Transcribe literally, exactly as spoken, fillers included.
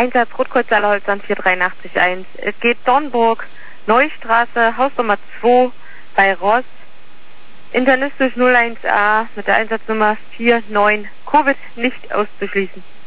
Einsatz Rotkreuz-Saale-Holzland vier drei acht eins. Es geht Dornburg, Neustraße, Hausnummer zwei bei Ross. Internistisch null eins a mit der Einsatznummer vier neun. Covid nicht auszuschließen.